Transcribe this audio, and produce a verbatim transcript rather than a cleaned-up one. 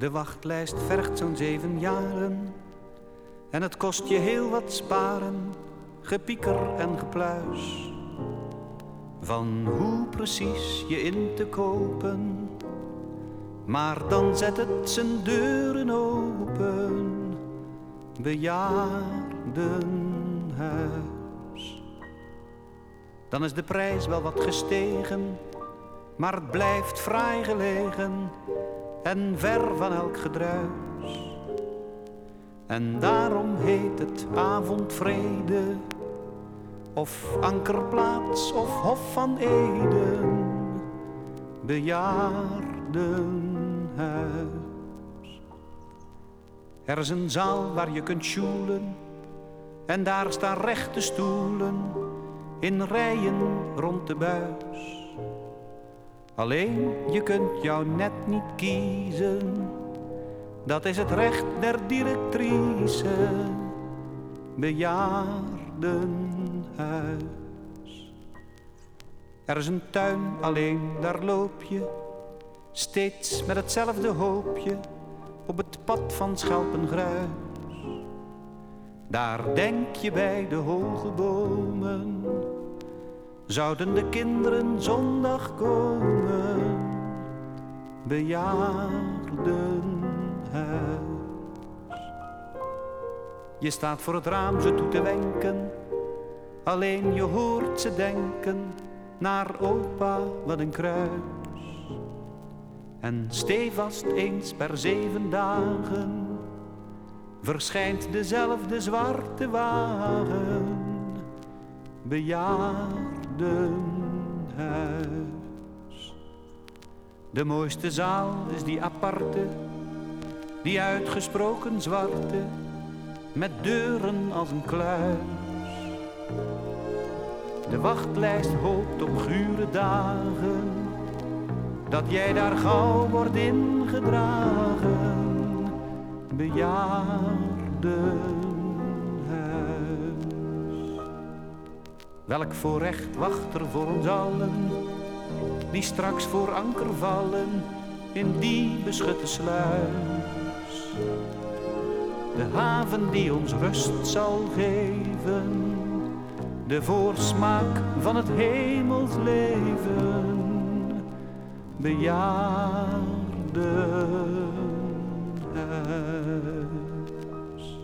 De wachtlijst vergt zo'n zeven jaren en het kost je heel wat sparen, gepieker en gepluis. Van hoe precies je in te kopen, maar dan zet het zijn deuren open. Bejaardenhuis. Dan is de prijs wel wat gestegen, maar het blijft fraai gelegen en ver van elk gedruis. En daarom heet het avondvrede, of ankerplaats of hof van Eden. Bejaardenhuis. Er is een zaal waar je kunt sjoelen en daar staan rechte stoelen in rijen rond de buis. Alleen je kunt jou net niet kiezen, dat is het recht der directrice. Bejaardenhuis. Er is een tuin, alleen daar loop je steeds met hetzelfde hoopje op het pad van schelpengruis. Daar denk je bij de hoge bomen, zouden de kinderen zondag komen. Bejaardenhuis. Je staat voor het raam ze toe te wenken, alleen je hoort ze denken, naar opa wat een kruis. En stevast eens per zeven dagen verschijnt dezelfde zwarte wagen. Bejaardenhuis. De mooiste zaal is die aparte, die uitgesproken zwarte, met deuren als een kluis. De wachtlijst hoopt op gure dagen, dat jij daar gauw wordt ingedragen. Bejaardenhuis. Welk voorrecht wacht er voor ons allen, die straks voor anker vallen in die beschutte sluis. De haven die ons rust zal geven, de voorsmaak van het hemels leven. Bejaardenhuis.